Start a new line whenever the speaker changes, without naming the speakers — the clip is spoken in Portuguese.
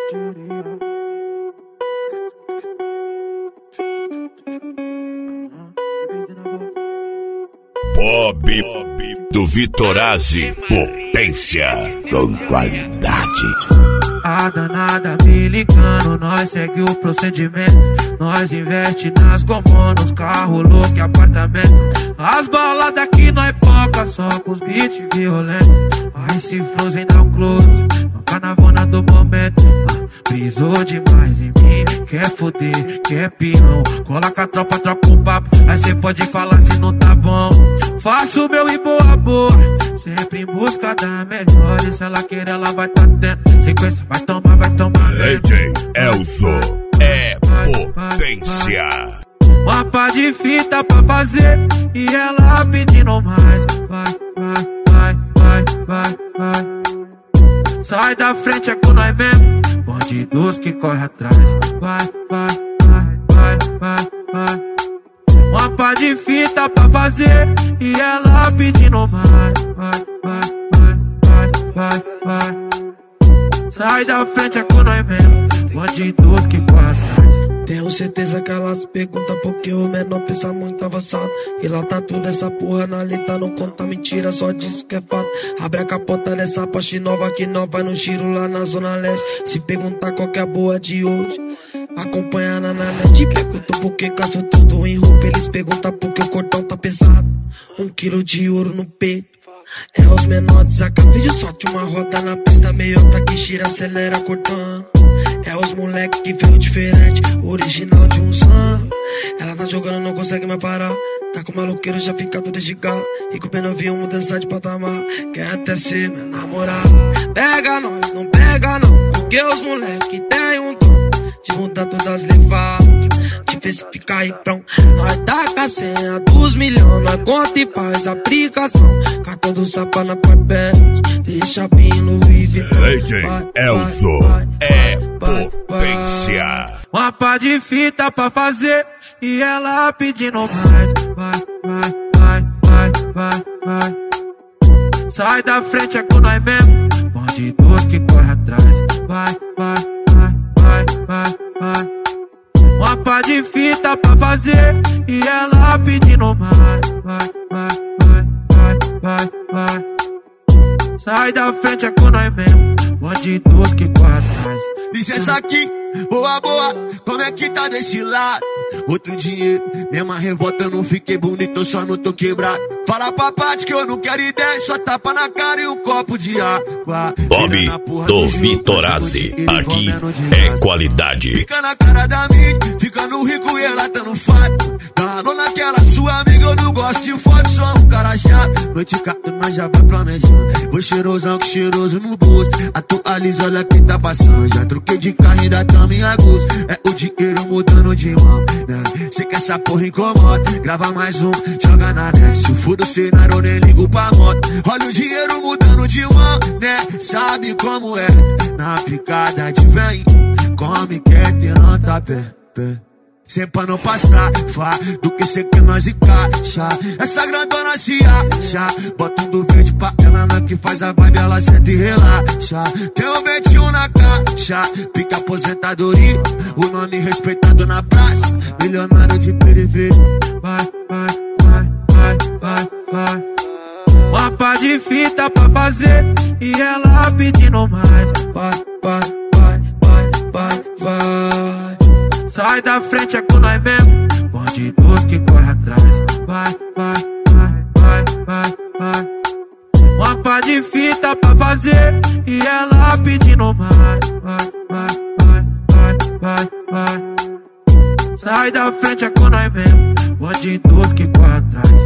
Bob do Vitorazzi, potência com qualidade.
A danada me ligando, nós segue o procedimento. Nós investe nas gomos, nos carros, louco e apartamento. As balas daqui nós poca, só com os beats violentos. Aí se Frozen dá um close, no carnavona do momento. Brisou demais em mim, quer foder, quer pirrão. Cola com a tropa, troca um papo, aí cê pode falar se não tá bom. Faço o meu e boa, boa, sempre em busca da melhor. E se ela querer, ela vai tá tendo. Sequência, vai tomar, vai tomar.
DJ Elzo é potência.
Mapa de fita pra fazer e ela pedindo mais. Vai, vai, vai, vai, vai, vai. Sai da frente, é com nós mesmo. Bandidos que corre atrás. Vai, vai, vai, vai, vai, vai. Mapa de fita pra fazer e ela pedindo mais. Vai, vai, vai, vai, vai, vai. Sai da frente, é com nós mesmo. Bandidos que corre atrás.
Tenho certeza que elas perguntam porque o menor pensa muito avançado. E lá tá tudo essa porra na letra, não conta mentira, só diz que é fato. Abre a capota dessa Porsche nova que nós vai no giro lá na Zona Leste. Se perguntar qual que é a boa de hoje, acompanha na net. Pergunto por que caço tudo em roupa. Eles perguntam por que o cordão tá pesado. 1 quilo de ouro no peito. É os menores, saca vídeo, sorte uma roda na pista. Meiota que gira, acelera, cortando. É os moleque que veio diferente, original de um sam. Ela tá jogando, não consegue mais parar. Tá com maloqueiro, já fica todo de gala. E com o pena avião, mudança de patamar. Quer até ser minha namorada. Pega nós, não pega não. Porque os moleque tem um dom de mudar todas as levadas, de ver se fica aí pronto. Nós tá com a senha dos milhões, nós conta e faz aplicação. Catando sapa na papéis, deixa pino e Vitão.
DJ Elzo é potência.
Mapa de fita pra fazer e ela pedindo mais. Vai, vai, vai, vai, vai, vai. Sai da frente, é com nós mesmo. Bandidos que corre atrás. Vai, vai, vai, vai, vai, vai. Mapa de fita pra fazer e ela pedindo mais. Vai, vai, vai, vai, vai, vai. Sai da frente, é com nós mesmo. Bandidos que corre atrás.
Licença aqui, boa, boa, como é que tá desse lado? Outro dinheiro, mesma revolta, eu não fiquei bonito, eu só não tô quebrado. Fala pra parte que eu não quero ideia, só tapa na cara e um copo de água.
Bob do Vitorazzi, aqui é qualidade.
Fica na cara da mídia, ficando rico e relatando fato. Tá naquela sua amiga, eu não gosto de foto, sou um cara chato. Noite cato, nós já vai planejando. Vou cheirosão que cheiroso no bolso. Atualiza, olha quem tá passando. Já troquei de carro, ainda tamo em agosto. É o dinheiro mudando de mão, né? Sei que essa porra incomoda. Grava mais um, joga na net. Se for do cenário, eu nem ligo pra moto. Olha o dinheiro mudando de mão, né? Sabe como é? Na picada de vem, come, quer ter nota pé. Sempre pra não passar, vá, do que cê quer nós encaixa. Essa grandona se acha, bota um do verde pra ela, na que faz a vibe, ela senta e relaxa. Tem um 21 na caixa, pica aposentadoria, o nome respeitado na praça, milionário de periferia.
Vai, vai, vai, vai, vai, vai. Mapa de fita pra fazer e ela pedindo mais.
Vai, vai, vai, vai, vai, vai.
Sai da frente, é com nós mesmo. Bandidos que corre atrás. Vai, vai, vai, vai, vai, vai. Mapa de fita pra fazer e ela pedindo mais. Vai, vai, vai, vai, vai, vai. Sai da frente, é com nós mesmo. Bandidos que corre atrás.